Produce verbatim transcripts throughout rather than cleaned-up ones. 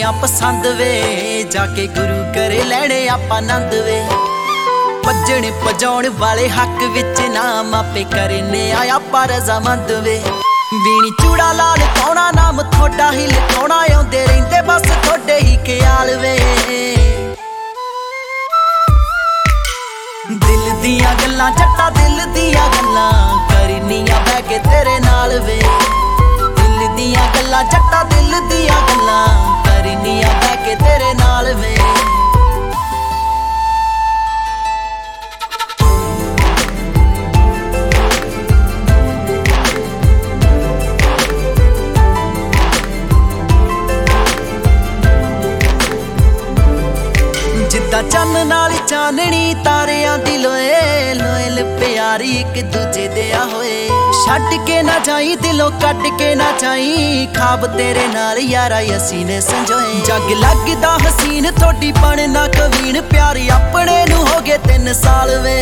ਤੇਰੀਆਂ ਪਸੰਦ ਵੇ ਜਾਕੇ ਗੁਰੂ ਕਰੇ ਲੈਣੇ ਆਪਾਂ ਆਨੰਦ ਵੇ ਭੱਜਣ ਭਜਾਉਣ ਵਾਲੇ ਹੱਕ ਵਿੱਚ ਨਾਮ ਆਪੇ ਕਰਨੇ ਆਇਆ ਪਰ ਰਜ਼ਾਮੰਦ ਵੇ ਵੀਣੀ ਚੂੜਾ ਲਾਲ ਪਾਉਣਾ ਨਾਮ ਥੋੜਾ ਹੀ ਲਿਖਾਉਣਾ ਆਉਂਦੇ ਰਹਿੰਦੇ ਬਸ ਥੋੜੇ ਹੀ ਖਿਆਲ ਵੇ ਦਿਲ ਦੀਆਂ ਗੱਲਾਂ ਜੱਟਾ ਦਿਲ ਦੀਆਂ ਗੱਲਾਂ ਕਰਨੀਆਂ ਬਹਿ ਕੇ ਤੇਰੇ ਨਾਲ ਵੇ ਦਿਲ ਦੀਆਂ ਗੱਲਾਂ ਜੱਟਾ ਦਿਲ ਦੀਆਂ ਗੱਲਾਂ ਕਰਨੀਆਂ ਬਹਿ ਕੇ ਤੇਰੇ ਨਾਲ ਵੇ ਜਿੱਦਾਂ ਚੰਨ ਨਾਲ ਚਾਨਣੀ ਤਾਰਿਆਂ ਦੀ ਲੋਏ ਲੋਇਲ ਪਿਆਰੀ ਇੱਕ ਦੂਜੇ ਦੇ ਆ ਹੋਏ ਛੱਡ ਕੇ ਨਾ ਜਾਈ ਦਿਲੋਂ ਕੱਢ ਕੇ ਨਾ ਜਾਈ ਖਾਬ ਤੇਰੇ ਨਾਲ ਯਾਰਾ ਅਸੀਂ ਨੇ ਸੰਜੋਏ ਜੱਗ ਲੱਗਦਾ ਹਸੀਨ ਥੋੜੀ ਬਣ ਨਾ ਕਵੀਨ ਪਿਆਰੀ ਆਪਣੇ ਨੂੰ ਹੋ ਗਏ ਤਿੰਨ ਸਾਲ ਵੇ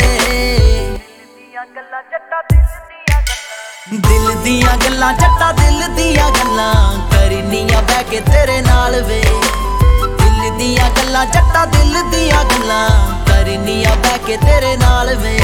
ਦਿਲ ਦੀਆਂ ਗੱਲਾਂ ਜੱਟਾ ਦਿਲ ਦੀਆਂ ਗੱਲਾਂ ਕਰਨੀਆਂ ਬਹਿ ਕੇ ਤੇਰੇ ਨਾਲ ਵੇ ਦਿਲ ਦੀਆਂ ਗੱਲਾਂ ਜੱਟਾ ਦਿਲ ਦੀਆਂ ਗੱਲਾਂ ਕਰਨੀਆਂ ਬਹਿ ਕੇ ਤੇਰੇ ਨਾਲ ਵੇ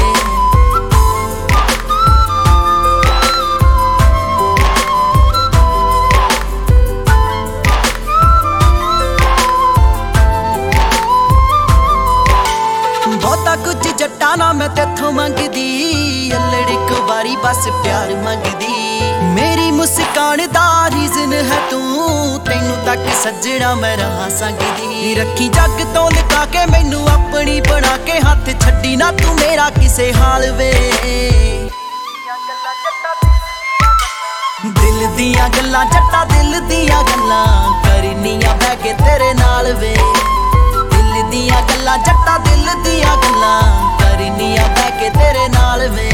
ਬਹੁਤਾ ਕੁਝ ਜੱਟਾਂ ਨਾ ਮੈਂ ਤੇਥੋਂ ਮੰਗਦੀ ਅਲੜ ਇੱਕ ਵਾਰੀ ਬਸ ਪਿਆਰ ਮੰਗਦੀ ਮੇਰੀ ਮੁਸਕਾਨ ਦਾ ਰੀਜ਼ਨ ਹੈ ਤੂੰ ਤੈਨੂੰ ਤੱਕ ਸੱਜਣਾ ਮੈਂ ਰਹਾ ਸੰਗਦੀ ਰੱਖੀ ਜੱਗ ਤੋਂ ਲਗਾ ਕੇ ਮੈਨੂੰ ਆਪਣੀ ਬਣਾ ਕੇ ਹੱਥ ਛੱਡੀ ਨਾ ਤੂੰ ਮੇਰਾ ਕਿਸੇ ਹਾਲ ਵੇ ਦਿਲ ਦੀਆਂ ਗੱਲਾਂ ਜੱਟਾ ਦਿਲ ਦੀਆਂ ਗੱਲਾਂ ਕਰਨੀਆਂ ਬਹਿ ਕੇ ਤੇਰੇ ਨਾਲ ਵੇ ਦਿਲ ਦੀਆਂ ਗੱਲਾਂ ਜੱਟਾ ਦਿਲ ਦੀਆਂ ਗੱਲਾਂ ਕਰਨੀਆਂ ਬਹਿ ਕੇ ਤੇਰੇ ਨਾਲ ਵੇ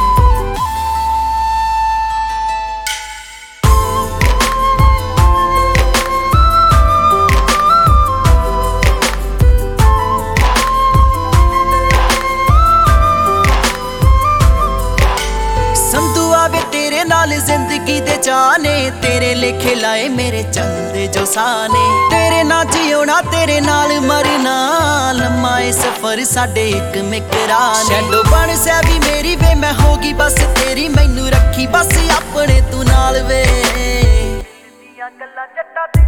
ਤੇਰੇ ਨਾਲ ਜ਼ਿੰਦਗੀ ਦੇ ਚਾਹਨੇ ਤੇਰੇ ਲਿਖੇ ਲਾਏ ਮੇਰੇ ਚੱਲਦੇ ਜੋ ਸਾਨੇ ਤੇਰੇ ਨਾਲ ਜਿਉਣਾ ਤੇਰੇ ਨਾਲ ਮਰਨਾ ਲੰਮਾ ਏ ਸਫ਼ਰ ਸਾਡੇ ਇੱਕ ਮਿਕਰਾਨੇ ਸ਼ੈਡੋ ਬਣ ਸੈ ਵੀ ਮੇਰੀ ਵੇ ਮੈਂ ਹੋਗੀ ਬਸ ਤੇਰੀ ਮੈਨੂੰ ਰੱਖੀ ਬਸ ਆਪਣੇ ਤੂੰ ਨਾਲ ਵੇ ਦੀਆਂ ਗੱਲਾਂ ਜੱਟਾ